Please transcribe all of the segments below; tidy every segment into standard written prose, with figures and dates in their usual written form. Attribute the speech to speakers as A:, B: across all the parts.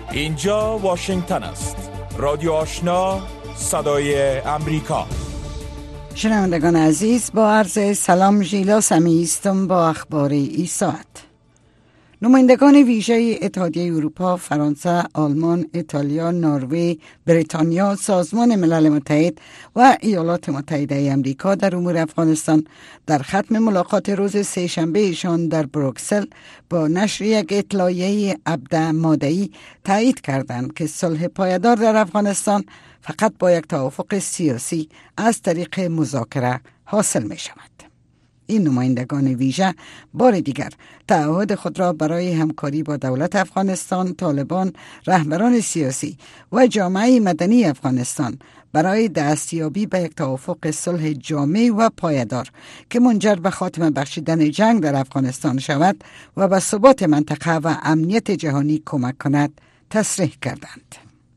A: اینجا واشنگتن است. رادیو آشنا، صدای امریکا.
B: شنوندگان عزیز، با عرض سلام ژیلا سمی هستم با اخبار این ساعت. نمایندگان ویژه اتحادیه اروپا، فرانسه، آلمان، ایتالیا، نروژ، بریتانیا، سازمان ملل متحد و ایالات متحده آمریکا در امور افغانستان در ختم ملاقات روز سه‌شنبه ایشان در بروکسل با نشر یک اطلاعیه ماده‌ای تایید کردند که صلح پایدار در افغانستان فقط با یک توافق سیاسی از طریق مذاکره حاصل می شود. این نمایندگان ویژه بار دیگر تعهد خود را برای همکاری با دولت افغانستان، طالبان، رهبران سیاسی و جامعه مدنی افغانستان برای دستیابی به یک توافق صلح جامع و پایدار که منجر به خاتمه بخشیدن جنگ در افغانستان شود و به ثبات منطقه و امنیت جهانی کمک کند تصریح کردند.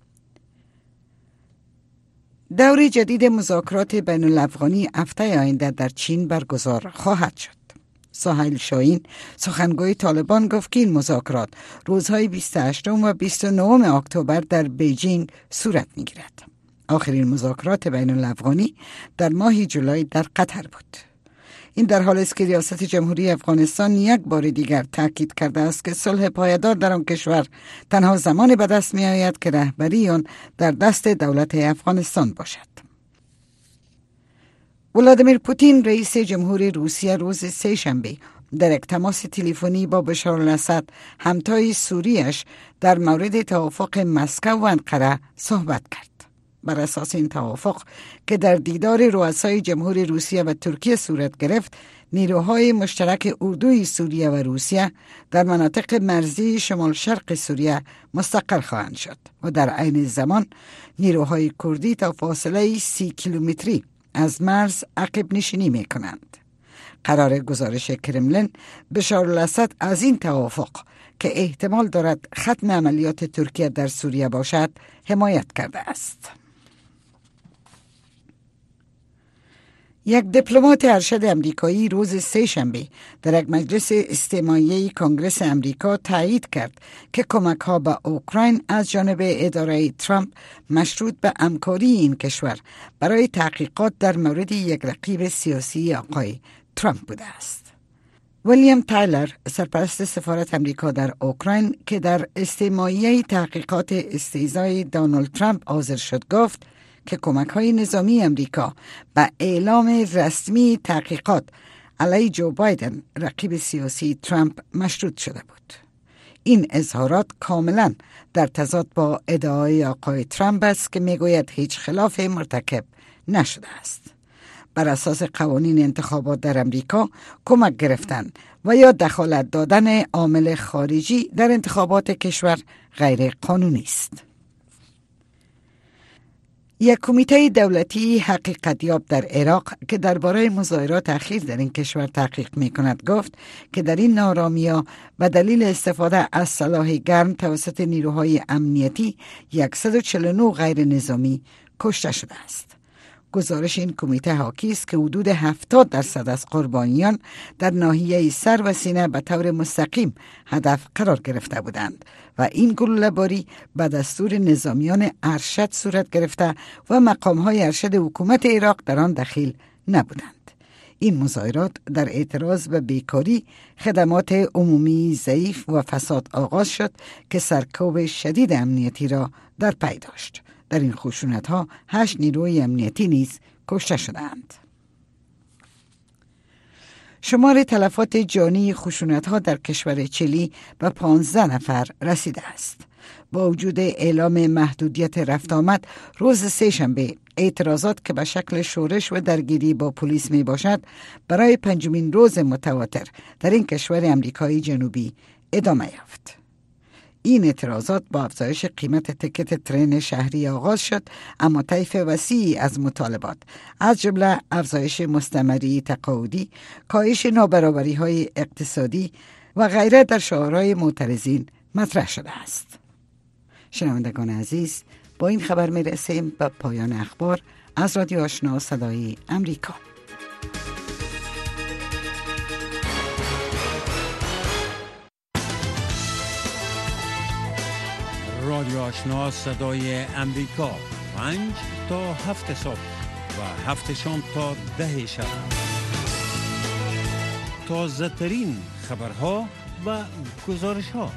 B: دور جدید مذاکرات بین الافغانی هفته آینده در چین برگزار خواهد شد. سهیل شاهین، سخنگوی طالبان، گفت که این مذاکرات روزهای 28 و 29 اکتبر در بیجینگ صورت می‌گیرد. آخرین مذاکرات بین الافغانی در ماه جولای در قطر بود. این در حالی است که ریاست جمهوری افغانستان یک بار دیگر تاکید کرده است که صلح پایدار در آن کشور تنها زمان به دست می آید که رهبری آن در دست دولت افغانستان باشد. ولادیمیر پوتین رئیس جمهور روسیه روز سه‌شنبه در یک تماس تلفنی با بشار الاسد همتای سوریش در مورد توافق مسکو و انقره صحبت کرد. بر اساس این توافق که در دیدار رؤسای جمهور روسیه و ترکیه صورت گرفت، نیروهای مشترک اردوی سوریه و روسیه در مناطق مرزی شمال شرق سوریه مستقر خواهند شد و در عین زمان نیروهای کردی تا فاصله 30 کیلومتری از مرز عقب نشینی می کنند. قرار گزارش کرملین بشار الاسد از این توافق که احتمال دارد ختم عملیات ترکیه در سوریه باشد حمایت کرده است. یک دیپلمات ارشد امریکایی روز سه‌شنبه در یک مجلس استماعی کنگره امریکا تایید کرد که کمک‌ها به اوکراین از جانب اداره ترامپ مشروط به همکاری این کشور برای تحقیقات در مورد یک رقیب سیاسی آقای ترامپ بوده است. ویلیام تایلر، سرپرست سفارت امریکا در اوکراین که در استماعی تحقیقات استیضای دونالد ترامپ حاضر شد، گفت که کمک‌های نظامی امریکا به اعلام رسمی تحقیقات علیه جو بایدن رقیب سیاسی ترامپ مشروط شده بود. این اظهارات کاملا در تضاد با ادعای آقای ترامپ است که میگوید هیچ خلاف مرتکب نشده است. بر اساس قوانین انتخابات در امریکا، کمک گرفتن و یا دخالت دادن عامل خارجی در انتخابات کشور غیر قانونی است. یک کمیته دولتی حقیقتیاب در عراق که درباره مظاهرات اخیر در این کشور تحقیق می کند گفت که در این ناآرامی‌ها به دلیل استفاده از سلاح گرم توسط نیروهای امنیتی 149 غیر نظامی کشته شده است. گزارش این کمیته حاکی است که حدود 70% از قربانیان در ناحیه سر و سینه به طور مستقیم هدف قرار گرفته بودند و این گلوله‌باری به دستور نظامیان ارشد صورت گرفته و مقام‌های ارشد حکومت عراق در آن دخیل نبودند. این مظاهرات در اعتراض به بیکاری، خدمات عمومی ضعیف و فساد آغاز شد که سرکوب شدید امنیتی را در پی داشت. در این خشونت‌ها 8 نیروی امنیتی نیز کشته شدند. شمار تلفات جانی خشونت‌ها در کشور چیلی به 15 نفر رسیده است. با وجود اعلام محدودیت رفت آمد، روز سه‌شنبه اعتراضات که به شکل شورش و درگیری با پلیس می باشد برای 5مین روز متواتر در این کشور امریکایی جنوبی ادامه یافت. این اعتراضات با افزایش قیمت تکت ترن شهری آغاز شد، اما طیف وسیعی از مطالبات از جمله افزایش مستمری تقاعدی، کاهش نابرابری‌های اقتصادی و غیره در شعارهای معترضین مطرح شده است. شنوندگان عزیز، با این خبر می رسیم به پایان اخبار از رادیو آشنا صدای امریکا.
C: رادیو آشنا صدای امریکا 5 تا 7 صبح و 7 شام تا 10 شب. تازه ترین خبرها و گزارش ها.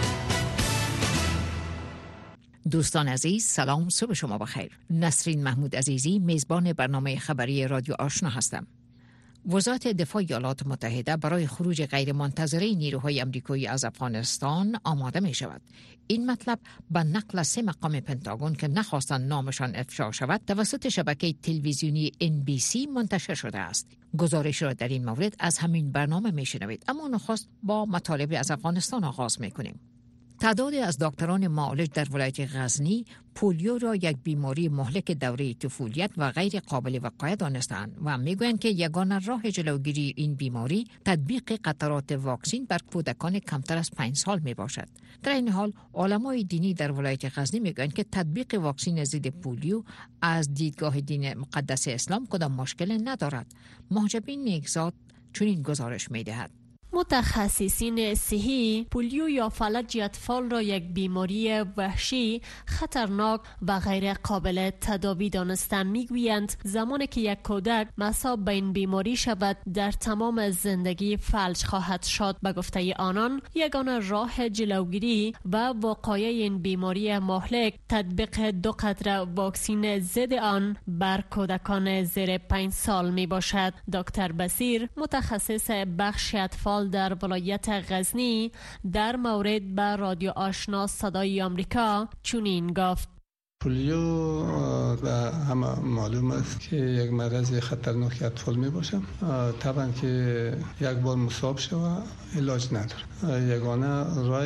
D: دوستان عزیز، سلام، صبح شما بخیر. نسرین محمود عزیزی میزبان برنامه خبری رادیو آشنا هستم. وزارت دفاع ایالات متحده برای خروج غیرمنتظره نیروهای آمریکایی از افغانستان آماده می شود. این مطلب به نقل 3 مقام پنتاگون که نخواستند نامشان افشا شود توسط شبکه تلویزیونی NBC منتشر شده است. گزارش را در این مورد از همین برنامه می شنوید، اما نخست با مطالب از افغانستان آغاز می کنیم. تعدادی از دکتران معالج در ولایت غزنی پولیو را یک بیماری مهلک دوره طفولیت و غیر قابل وقایت دانستند و میگویند که یگانه راه جلوگیری این بیماری تطبیق قطرات واکسین بر کودکان کمتر از 5 سال می باشد. در این حال علمای دینی در ولایت غزنی میگویند که تطبیق واکسین ضد پولیو از دیدگاه دین مقدس اسلام کدام مشکل ندارد. محجبین نیکزاد چنین گزارش میدهد.
E: متخصصین صحی پولیو یا فلج اطفال را یک بیماری وحشی، خطرناک و غیر قابل تداوی دانستند. میگویند زمانی که یک کودک مصاب به این بیماری شود در تمام زندگی فلج خواهد شد. به گفته آنان یگانه راه جلوگیری و وقایع این بیماری مهلک تطبیق 2 قطره واکسین ضد آن بر کودکان زیر 5 سال می باشد. دکتر بصیر متخصص بخش اطفال در ولایت غزنی در مورد به رادیو آشنا صدای آمریکا چنین گفت:
F: پولیو به همه معلوم است که یک مرض خطرناک اطفال می باشه. طبعا که یک بار مصاب شود علاج نداره. یگانه راه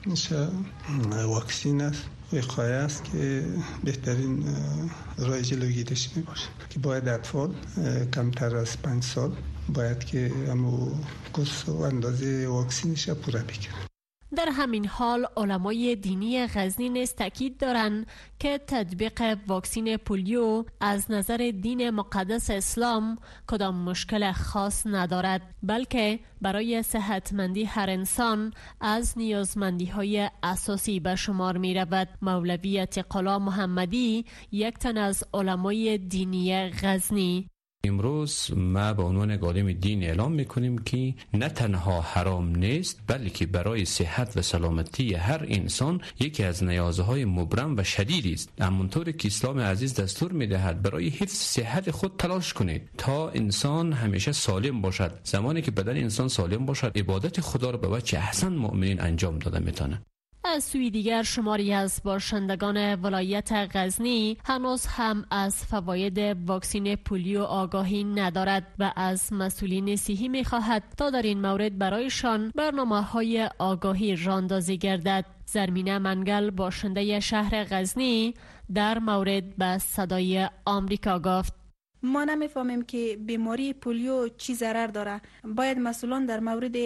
F: واکسین است، وقایه است که بهترین راه جلوگیریش می باشه که باید اطفال کمتر از 5 سال باید که همو کورس و اندازه واکسینش پوره بکنه.
E: در همین حال علمای دینی غزنی نیز تاکید دارند که تطبیق واکسین پولیو از نظر دین مقدس اسلام کدام مشکل خاص ندارد، بلکه برای صحتمندی هر انسان از نیازمندی‌های اساسی به شمار می رود. مولوی عتیق‌الله محمدی، یک تن از علمای دینی غزنی:
G: امروز ما به عنوان عالم دین اعلام میکنیم که نه تنها حرام نیست، بلکه برای صحت و سلامتی هر انسان یکی از نیازهای مبرم و شدید است. همونطور که اسلام عزیز دستور میدهد برای حفظ صحت خود تلاش کنید تا انسان همیشه سالم باشد. زمانی که بدن انسان سالم باشد عبادت خدا را به وجه احسن مؤمنین انجام داده میتونه.
E: از سوی دیگر شماری از باشندگان ولایت غزنی هنوز هم از فواید واکسین پولیو آگاهی ندارد و از مسئولین صحی می‌خواهد تا در این مورد برایشان برنامه‌های آگاهی راندازی گردد. زرمینه منگل باشنده شهر غزنی در مورد به صدای آمریکا گفت:
H: ما نمیفهمیم که بیماری پولیو چی ضرر داره. باید مسئولان در مورد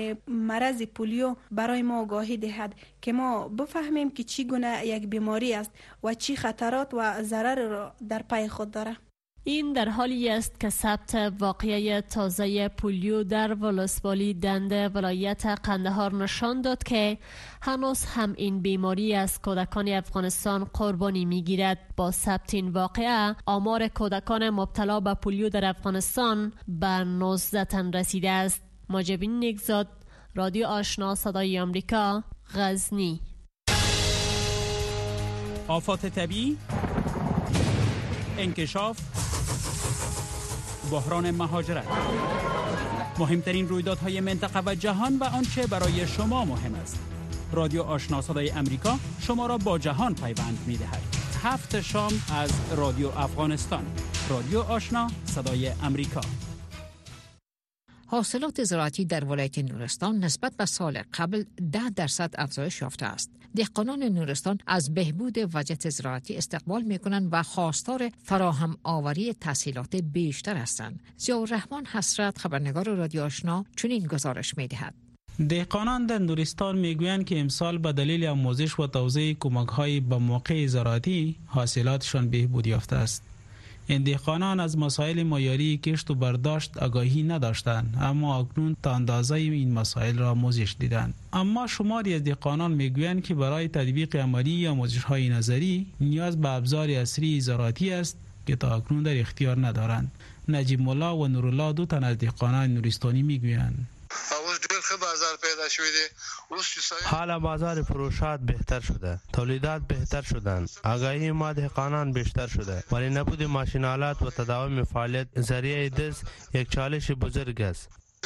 H: مرض پولیو برای ما آگاهی دهد که ما بفهمیم که چی گونه یک بیماری است و چی خطرات و ضرر را در پی خود داره.
E: این در حالی است که ثبت واقعه تازه پولیو در ولسوالی دنده ولایت قندهار نشان داد که هنوز هم این بیماری از کودکان افغانستان قربانی میگیرد. با ثبت این واقعه آمار کودکان مبتلا به پولیو در افغانستان به 19 تن رسیده است. محجبین نیکزاد، رادیو آشنا صدای آمریکا، غزنی.
A: آفات طبیعی، انکشاف، بحران مهاجرت، مهمترین رویدادهای منطقه و جهان و آنچه برای شما مهم است. رادیو آشنا صدای امریکا شما را با جهان پیوند می‌دهد. 7 شام از رادیو افغانستان. رادیو آشنا صدای امریکا.
D: حاصلات زراعتی در ولایت نورستان نسبت به سال قبل 10% افزایش یافته است. دهقانان نورستان از بهبود وضعیت زراعتی استقبال می‌کنند و خواستار فراهم آوری تسهیلات بیشتر هستند. ضیاءالرحمن حسرت، خبرنگار رادیو آشنا، چنین گزارش می‌دهد.
I: دهقانان در نورستان میگویند که امسال به دلیل آموزش و توزیع کمک‌های به موقع زراعتی حاصلاتشان بهبود یافته است. این دهقانان از مسائل معیاری کشت و برداشت آگاهی نداشتند، اما اکنون تا اندازه این مسائل را آموزش دیدند. اما شماری از دهقانان میگویند که برای تطبیق عملی آموزش‌های نظری نیاز به ابزار عصری زراعتی است که تا اکنون در اختیار ندارند. نجیب مولا و نورالله دو تن از دهقانان نورستانی میگویند
J: حالا بازار فروشات بهتر شده، تولیدات بهتر شدند، آگاهی ما دهقانان بیشتر شده، ولی نبود ماشینالات و تداوم فعالیت ذریعه دست یک چالش بزرگ است.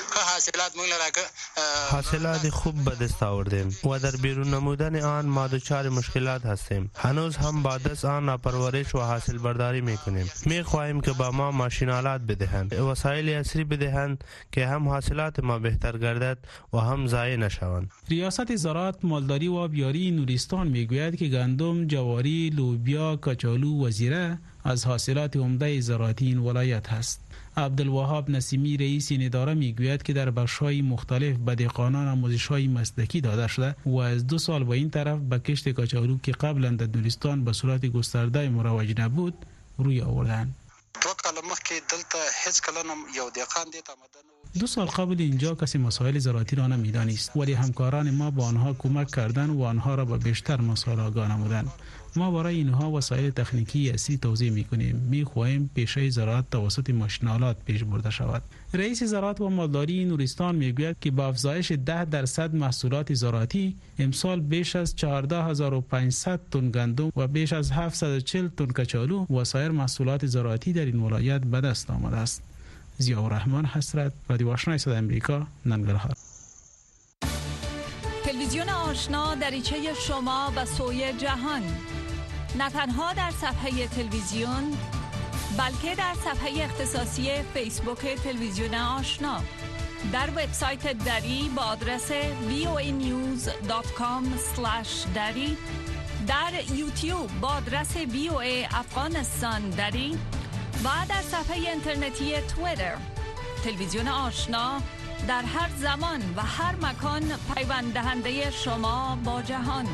J: حاصلات خوب به دست آوردیم و در بیرون نمودن آن ما دچار مشکلات هستیم. هنوز هم با دست آن را پرورش و حاصل برداری میکنیم. میخواهیم که با ما ماشینالات بدهند، وسایل عصری بدهند که هم حاصلات ما بهتر گردد و هم ضایع نشوند.
I: ریاست زراعت، مالداری و آبیاری نورستان میگوید که گندم، جواری، لوبیا، کچالو و زیره از حاصلات عمده زراعتی این ولایت هست. عبدالوهاب نسیمی رئیس این اداره میگوید که در بخش‌های مختلف به دهقانان آموزش‌های مسلکی داده شده و از 2 سال به این طرف به کشت کچالو که قبلا در نورستان به صورت گسترده مروج نبود روی آوردند. 2 سال قبل اینجا کسی مسائل زراعتی را نمی‌دانست، ولی همکاران ما با آنها کمک کردند و آنها را به بیشتر مسائل آگاه نمودند. ما برای اینها وسایل تکنیکی اصلی توزیع می‌کنیم. می‌خواهیم پیشه زراعت توسط ماشین‌آلات پیش برده شود. رئیس زراعت و مالداری نورستان میگوید که با افزایش 10% محصولات زراعتی امسال بیش از 14500 تن گندم و بیش از 740 تن کچالو و سایر محصولات زراعتی در این ولایت به دست آمده است. ضیاءالرحمن حسرت، رادیو آشنای صدای امریکا، ننگرهار.
K: تلویزیون آشنا دریچه شما به سوی جهان، نه تنها در صفحه تلویزیون بلکه در صفحه اختصاصی فیسبوک تلویزیون آشنا، در وبسایت دری با آدرس voanews.com/dari، در یوتیوب با آدرس VOA افغانستان دری و در صفحه اینترنتی توییتر. تلویزیون آشنا در هر زمان و هر مکان پیوند دهنده شما با جهان.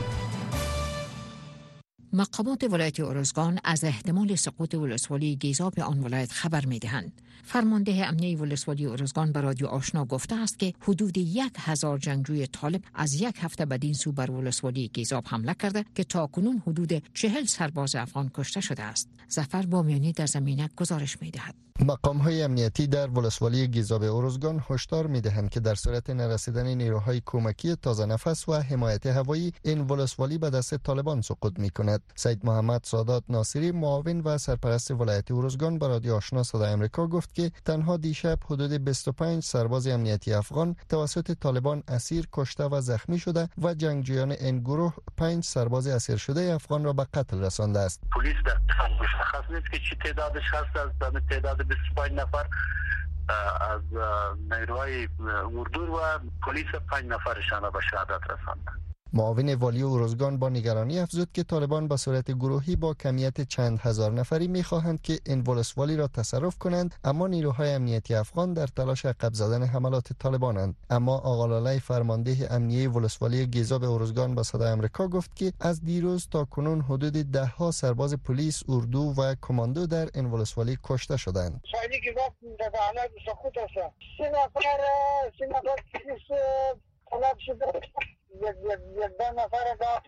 D: مقامات ولایت ارزگان از احتمال سقوط ولسوالی گیزاب آن ولایت خبر می‌دهند. فرمانده امنیه ولسوالی ارزگان به رادیو آشنا گفته است که حدود 1000 جنگجوی طالب از یک هفته بدین سو بر ولسوالی گیزاب حمله کرده که تاکنون حدود 40 سرباز افغان کشته شده است. ظفر بامیانی در زمینه گزارش می‌دهد.
L: مقام‌های امنیتی در ولسوالی گیزاب ارزگان هشدار می‌دهند که در صورت نرسیدن نیروهای کمکی تازه نفس و حمایت هوایی این ولسوالی به دست طالبان سقوط می‌کند. سید محمد سادات ناصری، معاون و سرپرست ولایت ارزگان، به رادیو آشنا صدای آمریکا گفت که تنها دیشب حدود 25 سرباز امنیتی افغان توسط طالبان اسیر، کشته و زخمی شده و جنگجویان این گروه 5 سرباز اسیر شده افغان را به قتل رسانده است.
M: پلیس در مشخص نیست که چی تعدادش هست. از تعداد 25 نفر از نیروهای اردو و پلیس 5 نفرشان را به شهادت رساندند.
L: معاون والی ارزگان با نگرانی افزود که طالبان به صورت گروهی با کمیت چند هزار نفری می‌خواهند که این ولسوالی را تصرف کنند، اما نیروهای امنیتی افغان در تلاش عقب زدن حملات طالبانند. اما آقا لاله، فرمانده امنیه ولسوالی گیزاب ارزگان، به صدای آمریکا گفت که از دیروز تا کنون حدود 10 سرباز پلیس، اردو و کماندو در این ولسوالی کشته شدند.
N: یک نفر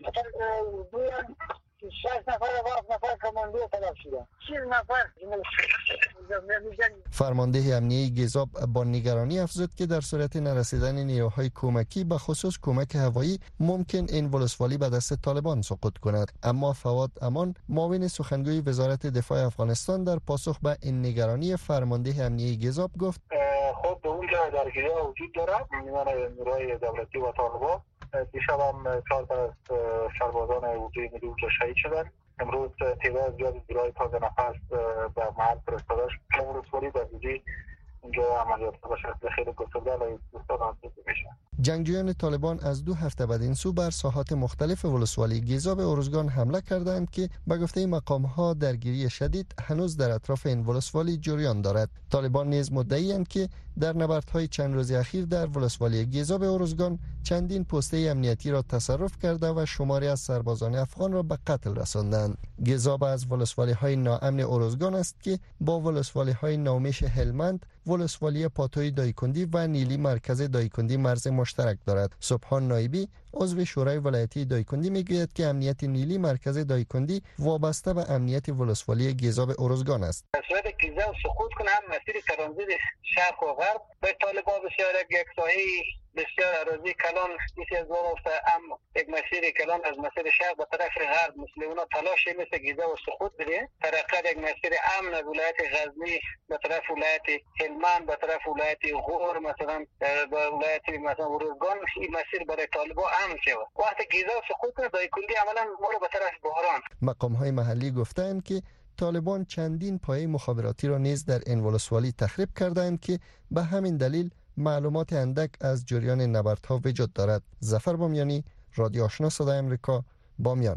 L: فرمانده امنیه گیزاب با نگرانی افزود که در صورت نرسیدن نیروهای کمکی، به خصوص کمک هوایی، ممکن این ولسوالی به دست طالبان سقوط کند. اما فواد امان، معاون سخنگوی وزارت دفاع افغانستان، در پاسخ به این نگرانی فرمانده امنیه گیزاب گفت:
N: خود به اونجا درگیری وجود دارد میان نیروهای دولتی و طالبان. دیشب هم 4 تا از سربازان اردوی نیروی اونجا شهید شدند. امروز تعداد زیادی نیروهای تازه نفس به محل فرستاده شد. ولسوالی در اونجا عملیات به شکل خیلی گسترده علیه دوستان انجام میشه.
L: جنگجویان طالبان از 2 هفته بعد این سو بر ساحات مختلف ولسوالی گیزاب ارزگان حمله کردند که به گفته مقام‌ها درگیری شدید هنوز در اطراف این ولسوالی جریان دارد. طالبان نیز مدعی‌اند که در نبردهای چند روز اخیر در ولسوالی گیزاب ارزگان چندین پسته امنیتی را تصرف کرده و شماری از سربازان افغان را به قتل رساندند. گیزاب از ولسوالی های ناامن ارزگان است که با ولسوالی های نومیش هلمند، ولسوالی پاتوی دایکندی و نیلی مرکز دایکندی مرز مشترک دارد. سبحان نایبی عضو شورای ولایتی دایکندی میگوید که امنیت نیلی مرکز دایکندی وابسته به امنیت ولسوالی گیزاب ارزگان است.
N: صورت گیزاب سقوط کنه هم مسیر ترانزیت شرق و غرب به طالبان بسیار یک ساحه بسیار اراضی کلان میشه از وقت اما یک مسیر کلان از مسیر شرق به طرف غرب مثل اونا تلاش مثل گیزاب و سقوط بده ترقیات یک مسیر امن از ولایت غزنی به طرف ولایت هلمند به طرف ولایت غور مثلا به ولایت مثلا ارزگان این مسیر برای طالبان امن شود. وقتی گیزاب سقوط کنه دایکندی عملا مورد به طرف بحران.
L: مقام های محلی گفتند که طالبان چندین پایه مخابراتی را نیز در این ولسوالی تخریب کردند که به همین دلیل معلومات اندک از جریان نبردها وجود دارد. ظفر بامیانی، رادیو آشنا صدای امریکا، بامیان.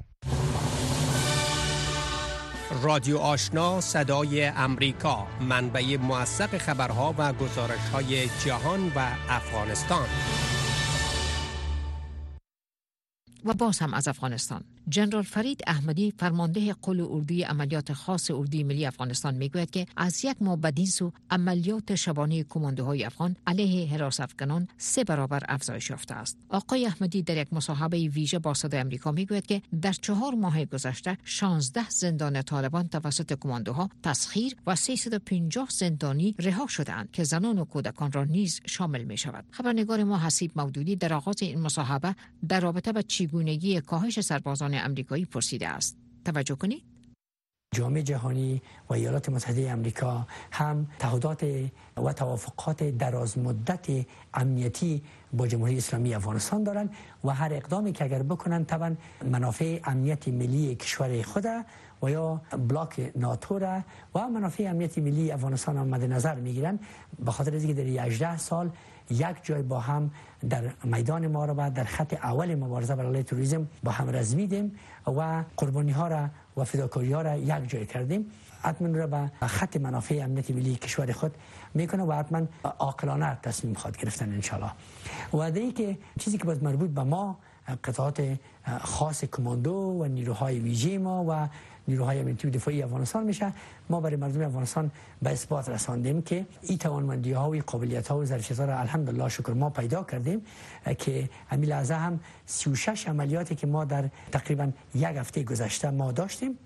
O: رادیو آشنا صدای امریکا، منبع موثق خبرها و گزارش‌های جهان و افغانستان.
D: و باز هم از افغانستان. جنرال فرید احمدی فرمانده قل اردوی عملیات خاص اردوی ملی افغانستان میگوید که از یک ماه بدین سو عملیات شبانه کماندوهای افغان علیه حراس افغانان 3 برابر افزایش یافته است. آقای احمدی در یک مصاحبه ویژه با صدای امریکا میگوید که در 4 ماه گذشته 16 زندان طالبان توسط کماندوها تسخیر و 350 زندانی رها شدند که زنان و کودکان را نیز شامل می شود. خبرنگار ما حسیب مودودی در آغاز این مصاحبه در رابطه با چگونگی کاهش سربازان امریکایی پرسیده است. توجه کنید.
P: جامعه جهانی و ایالات متحده امریکا هم تعهدات و توافقات دراز مدت امنیتی با جمهوری اسلامی افغانستان دارند و هر اقدامی که اگر بکنن طبعا منافع امنیتی ملی کشور خود و یا بلاک ناتو را و منافع امنیتی ملی افغانستان هم مد نظر میگیرن. به خاطر اینکه در 18 سال یک جای با هم در میدان محاربه در خط اول مبارزه بر علیه تروریسم با هم رزمیدیم و قربانی ها را و فداکاری ها را یک جای کردیم. حتما را به خط منافع امنیتی ملی کشور خود میکنه و حتما عاقلانه تصمیم خود گرفتن ان شاء الله. و دیگه که چیزی که باز مربوط به ما قطعات خاص کماندو و نیروهای ویژه ما و نیروهای امنیتی و دفاعی افغانستان میشه، ما برای مردم افغانستان به اثبات رساندیم که این توانمندی ها و قابلیت ها و ظرفیت ها را الحمدلله شکر ما پیدا کردیم که همین لحظه هم 36 عملیاتی که ما در تقریبا یک هفته گذشته ما داشتیم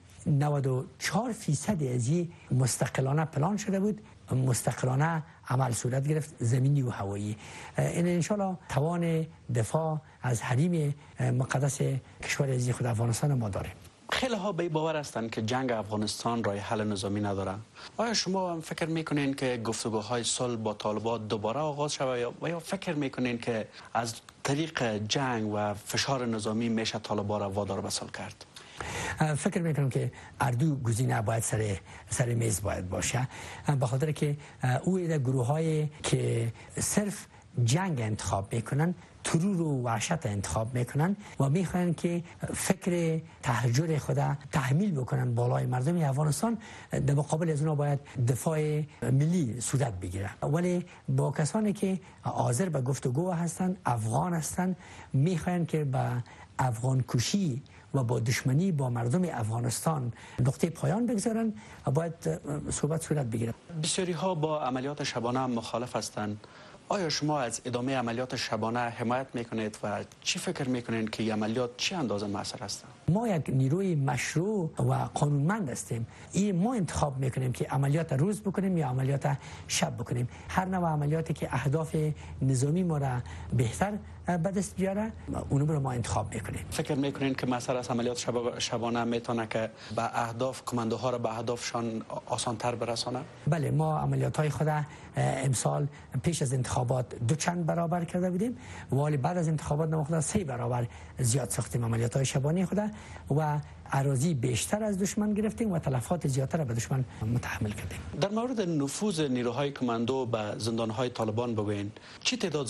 P: 94% از این مستقلانه پلان شده بود، مستقلانه عمل صورت گرفت، زمینی و هوایی. این انشالله توان دفاع از حریم مقدس کشور عزیز خود افغانستان ما داریم.
A: خیلی ها به باور هستند که جنگ افغانستان راه حل نظامی نداره. آیا شما هم فکر میکنین که گفتگوهای صلح با طالبان دوباره آغاز شود و یا فکر میکنین که از طریق جنگ و فشار نظامی میشه طالبان را وادار به صلح کرد؟
P: فکر میکنم که اردو گزینه باید سر میز باید باشه، به خاطر که او گروه‌هایی که صرف جنگ انتخاب میکنن، ترور و وحشت انتخاب میکنن و میخوان که فکر تهجر خود تحمیل بکنن بالای مردم افغانستان، در مقابل از اونا باید دفاع ملی صورت بگیره. ولی با کسانی که حاضر به گفتگو هستن، افغان هستن، میخوان که با افغان کشی و با دشمنی با مردم افغانستان نقطه پایان بگذارن و باید صحبت صورت بگیره.
A: بسیاری ها با عملیات شبانه مخالف هستند. آیا شما از ادامه عملیات شبانه حمایت میکنید و چی فکر میکنید که این عملیات چه اندازه مؤثر هستند؟
P: ما یک نیروی مشروع و قانونمند هستیم. این ما انتخاب میکنیم که عملیات روز بکنیم یا عملیات شب بکنیم. هر نوع عملیاتی که اهداف نظامی ما را بهتر به دست بیاره اونو رو ما انتخاب میکنیم.
A: فکر میکنین که مثلا از عملیات شبانه میتونه که به اهداف کماندوها را به اهدافشان آسان‌تر برسانه؟
P: بله، ما عملیات های خود امسال پیش از انتخابات 2 چند برابر کرده بودیم، ولی بعد از انتخابات نموخته 3 برابر زیاد ساختیم عملیات های شبانه خود و اراضی بیشتر از دشمن گرفتیم و تلفات زیادتر به دشمن متحمل کردیم.
Q: در مورد نفوذ نیروهای کماندو به زندانهای طالبان بگوین، چی تعداد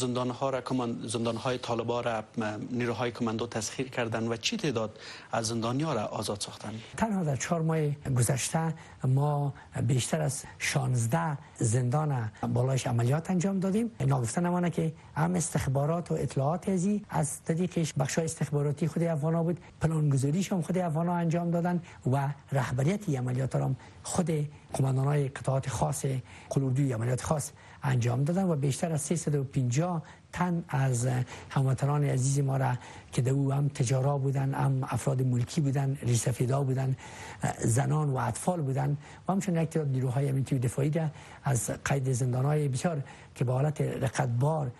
Q: زندانهای طالبان را نیروهای کماندو تسخیر کردن و چی تعداد از زندانیان را آزاد ساختن؟
P: تنها در 4 ماه گذشته ما بیشتر از 16 زندان بالایش عملیات انجام دادیم. ناگفته نمانه که هم استخبارات و اطلاعات از طریقش بخشای استخباراتی خود افغانا بود، پلانگذاریش هم خود افغانا انجام دادن و رهبریت عملیات را هم خود قماندانای قطعات خاص قلوردوی عملیات خاص انجام دادن و بیشتر از 350 تن از هموطنان عزیز ما را که دو هم تجارا بودن، هم افراد ملکی بودن، ریسفیدا بودن، زنان و اطفال بودن و همچنین یک تعداد نیروهای امنیتی و دفاعی را از قید زندانهای بسیار که به حالت رقتبار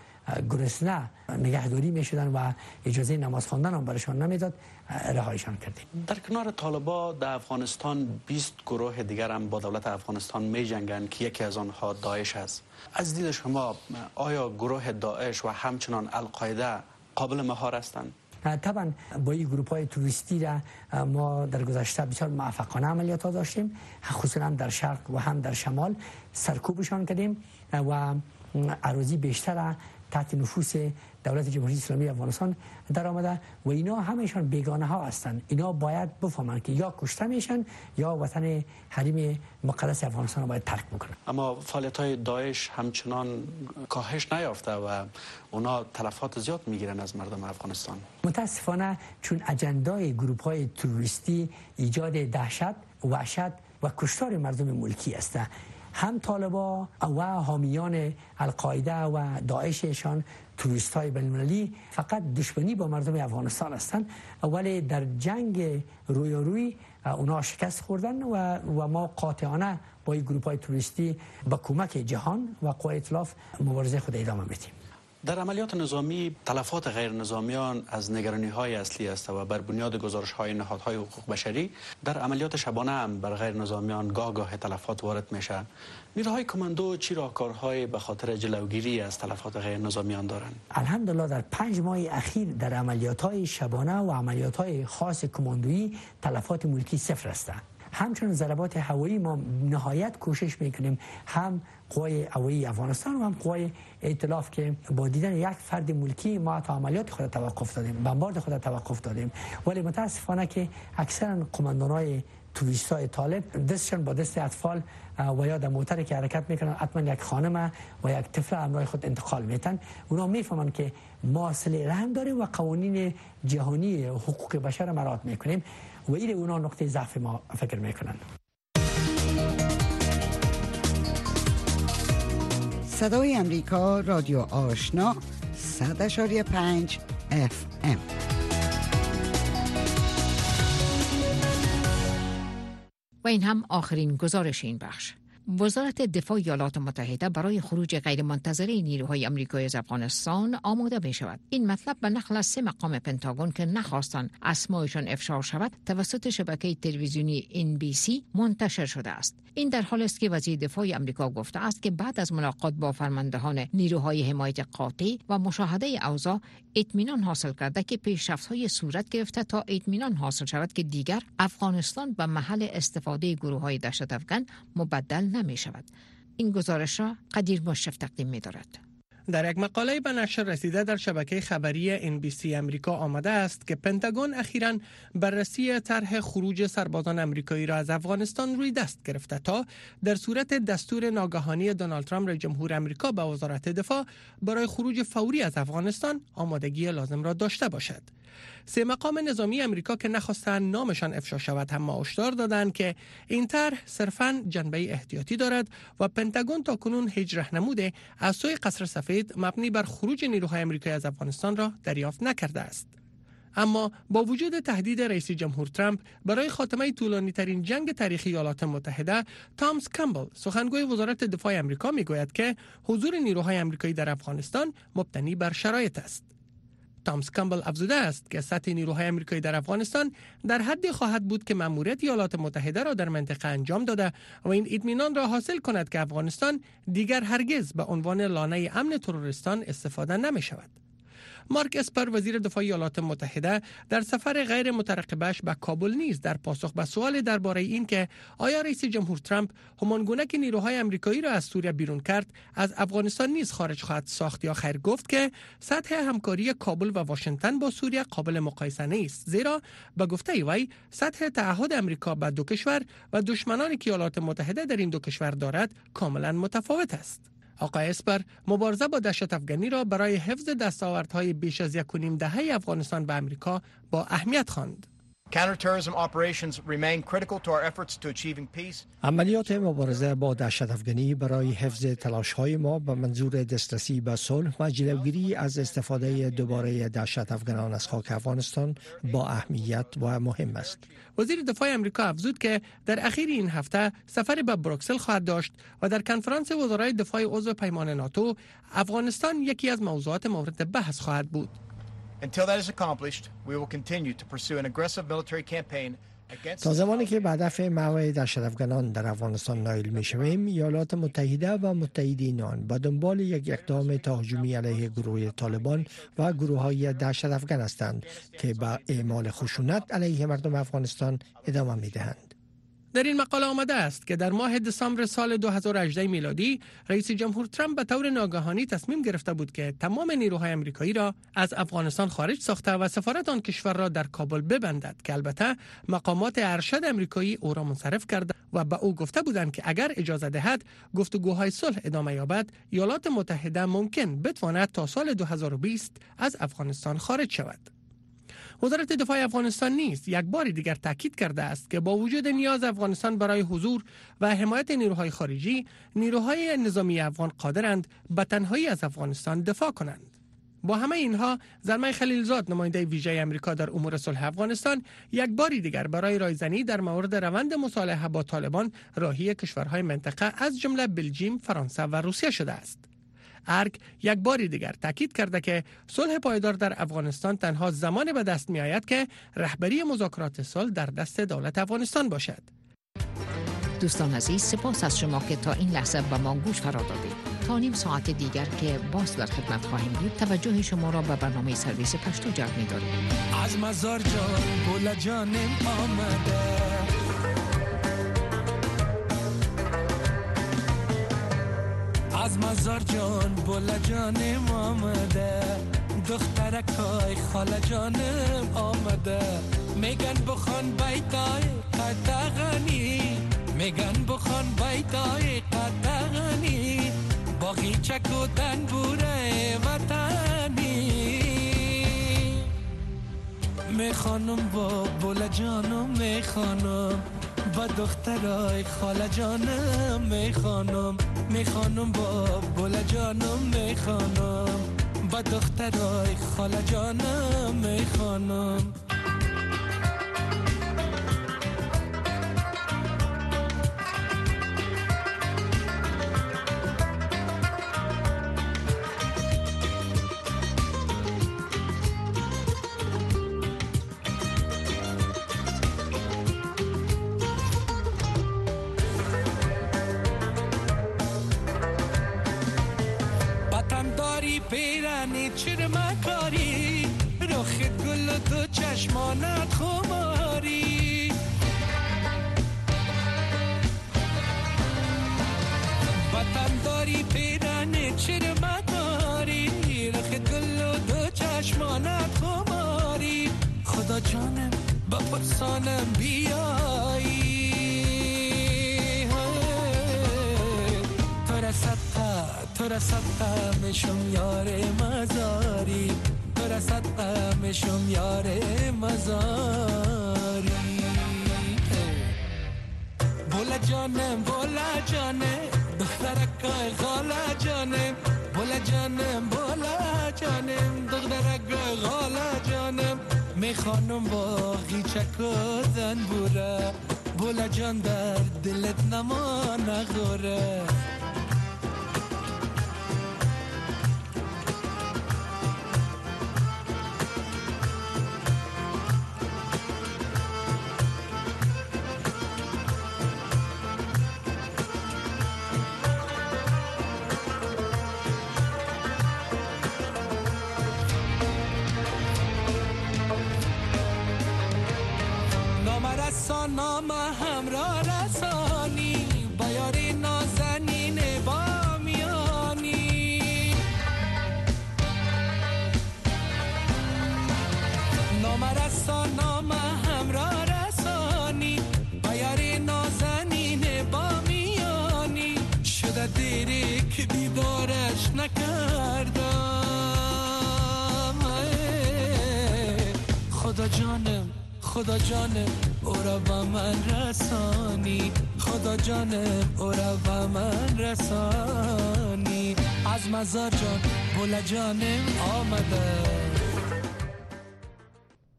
P: گرسنه نگهداری می شدن و اجازه نماز خواندن هم برشان نمیداد، رهایشان کردیم.
Q: در کنار طالبان در افغانستان 20 گروه دیگر هم با دولت افغانستان می جنگند که یکی از آنها داعش است. از دید شما آیا گروه داعش و همچنان القاعده قابل مهار هستند؟
P: طبعا با این گروپ های توریستی را ما در گذشته بسیار موفقانه عملیات ها داشتیم، خصوصا هم در شرق و هم در شمال سرکوبشان کردیم و اراضی بیشتر تحت نفوذ دولت جمهوری اسلامی افغانستان در آمده و اینا همشان بیگانه ها هستند. اینا باید بفهمند که یا کشته میشن یا وطن حریم مقدس افغانستان رو باید ترک بکنن.
Q: اما فعالیت های داعش همچنان کاهش نیافته و اونا تلفات زیاد میگیرن از مردم افغانستان.
P: متاسفانه چون اجندای گروپ های تروریستی ایجاد دهشت، وحشت و کشتار مردم ملکی است. هم طالبا و حامیان القاعده و داعششان توریست های بین‌المللی فقط دشمنی با مردم افغانستان هستند، ولی در جنگ رویارویی اونا شکست خوردن و ما قاطعانه با این گروپ های توریستی با کمک جهان و قوای ائتلاف مبارزه خود ادامه میدیم.
Q: در عملیات نظامی تلفات غیر نظامیان از نگرانی های اصلی است و بر بنیاد گزارش های نهادهای حقوق بشری در عملیات شبانه هم بر غیر نظامیان گاه تلفات وارد میشه. نیروهای کماندو چی راهکارهای به خاطر جلوگیری از تلفات غیر نظامیان دارند؟
P: الحمدلله در 5 ماه اخیر در عملیات های شبانه و عملیات های خاص کماندویی تلفات ملکی صفر است. همچنین ضربات هوایی ما نهایت کوشش میکنیم، هم قوای هوایی افغانستان و هم قوای ائتلاف که با دیدن یک فرد ملکی ما تا عملیات خود توقف دادیم، بمبارد خود توقف دادیم، ولی متاسفانه که اکثرا قماندانای توریستای طالب دستشان با دست اطفال و یا در موتر که حرکت میکنن حتما یک خانم و یک طفل همراه خود انتقال میتن. اونا میفهمن که ما صله رحم داریم و قوانین جهانی حقوق بشر مراعات میکنیم و این اونا نقطه ضعف ما فکر میکنن.
B: صدای امریکا، رادیو آشنا، 100.5 FM.
D: و این هم آخرین گزارش این بخش. وزارت دفاع ایالات متحده برای خروج غیرمنتظره نیروهای آمریکایی از افغانستان آماده می شود. این مطلب به نقل از 3 مقام پنتاگون که نخواستند اسمایشان افشا شود توسط شبکه تلویزیونی NBC منتشر شده است. این در حالی است که وزیر دفاع آمریکا گفته است که بعد از ملاقات با فرماندهان نیروهای حمایت قاطع و مشاهده اوضاع اطمینان حاصل کرده که پیشرفت‌های صورت گرفته تا اطمینان حاصل شود که دیگر افغانستان به محل استفاده گروه‌های دهشت افغان مبدل نمی شود. این گزارش را قدیر مشرف تقدیم می دارد.
R: در یک مقاله به نشر رسیده در شبکه خبری NBC امریکا آمده است که پنتاگون اخیراً بررسی طرح خروج سربازان امریکایی را از افغانستان روی دست گرفته تا در صورت دستور ناگهانی دونالد ترامپ رئیس جمهور امریکا به وزارت دفاع برای خروج فوری از افغانستان آمادگی لازم را داشته باشد. 3 مقام نظامی امریکا که نخواستند نامشان افشا شود هم هشدار دادند که این طرح صرفاً جنبه احتیاطی دارد و پنتاگون تاکنون هیچ راهنمود از سوی قصر سفید مبنی بر خروج نیروهای امریکایی از افغانستان را دریافت نکرده است. اما با وجود تهدید رئیس جمهور ترامپ برای خاتمه طولانی ترین جنگ تاریخی ایالات متحده، تامس کامبل سخنگوی وزارت دفاع امریکا میگوید که حضور نیروهای امریکایی در افغانستان مبتنی بر شرایط است. تامس کامبل افزوده است که سطح نیروهای امریکایی در افغانستان در حدی خواهد بود که مأموریت ایالات متحده را در منطقه انجام داده و این اطمینان را حاصل کند که افغانستان دیگر هرگز به عنوان لانه امن تروریستان استفاده نمی شود. مارک اسپر وزیر دفاع ایالات متحده در سفر غیر مترقبش به کابل نیز در پاسخ به سوال درباره این که آیا رئیس جمهور ترامپ همانگونه که نیروهای آمریکایی را از سوریه بیرون کرد از افغانستان نیز خارج خواهد ساخت یا خیر گفت که سطح همکاری کابل و واشنگتن با سوریه قابل مقایسه نیست، زیرا به گفته وی سطح تعهد آمریکا به دو کشور و دشمنانی که ایالات متحده در این دو کشور دارد کاملا متفاوت است. آقای اسپر مبارزه با دهشت افغانی را برای حفظ دستاوردهای بیش از 1.5 دهه افغانستان به آمریکا با اهمیت خواند.
S: عملیات مبارزه با دهشت افغانی برای حفظ تلاش‌های ما به منظور دسترسی به صلح و جلوگیری از استفاده دوباره دهشت افغانان از خاک افغانستان با اهمیت و مهم است.
R: وزیر دفاع آمریکا افزود که در اخیر این هفته سفر به بروکسل خواهد داشت و در کنفرانس وزرای دفاع عضو پیمان ناتو افغانستان یکی از موضوعات مورد بحث خواهد بود.
T: Until that is accomplished, we will continue to pursue an aggressive military campaign
S: تا زمانی که به هدف محو دهشت افغانان در افغانستان نائل می‌شویم، ایالات متحده و متحدین آن به دنبال یک اقدام تهاجمی علیه گروه طالبان و گروه‌های دهشت افغان هستند که به اعمال خشونت علیه مردم افغانستان ادامه می‌دهند.
R: در این مقاله آمده است که در ماه دسامبر سال 2018 میلادی رئیس جمهور ترامپ به طور ناگهانی تصمیم گرفته بود که تمام نیروهای آمریکایی را از افغانستان خارج ساخته و سفارت آن کشور را در کابل ببندد که البته مقامات ارشد آمریکایی او را منصرف کرده و به او گفته بودند که اگر اجازه دهد گفتگوهای صلح ادامه یابد ایالات متحده ممکن بتواند تا سال 2020 از افغانستان خارج شود. وزارت دفاع افغانستان نیز یک بار دیگر تاکید کرده است که با وجود نیاز افغانستان برای حضور و حمایت نیروهای خارجی، نیروهای نظامی افغان قادرند به تنهایی از افغانستان دفاع کنند. با همه اینها، زلمه خلیلزاد نماینده ویژه آمریکا در امور صلح افغانستان یک بار دیگر برای رایزنی در مورد روند مصالحه با طالبان راهی کشورهای منطقه از جمله بلژیم، فرانسه و روسیه شده است. ارگ یک بار دیگر تاکید کرده که صلح پایدار در افغانستان تنها زمان به دست می آید که رهبری مذاکرات صلح در دست دولت افغانستان باشد.
D: دوستان عزیز، سپاس از شما که تا این لحظه به ما گوش فرا دادید. تا نیم ساعت دیگر که باز در خدمت خواهیم بود، توجه شما را به برنامه سرویس پشتو جلب می داریم.
U: از مزار جان بولا جانم آمده، از مزار جان بولا جانم آمده، دخترکای خاله جانم آمده، میگن بخوان بیتای قطغنی، میگن بخوان بیتای قطغنی، باقی چکودن بوره وطنی، میخوانم با بولا جانم میخوانم، با دخترای خاله جانم میخوانم با بولا جانم میخوانم، با دخترای خاله جانم میخوانم. پیرانی چرمکاری، رخت گل و تو چشمانت خماری، وطن داری پیرانی چرمکاری، رخت گل و تو چشمانت خماری، خدا جانم با پرسانم بیایی، تو رسد قمشم یار مزاری، تو رسد قمشم یار مزاری، بولا جانم دخترکای خاله جانم، بولا جانم دخترکای خاله جانم، میخوانم باقی چکودن بوره، بولا جان در دلت نما نخوره. نام همراه رسانی بیاری نازنین بامیانی نام رسان نام همراه رسانی بیاری نازنین بامیانی شده دیری که دیدارش نکردم خدا جانم او را به من رسانی خدا جانم او را به من رسانی از مزار جان بوله جانم آمده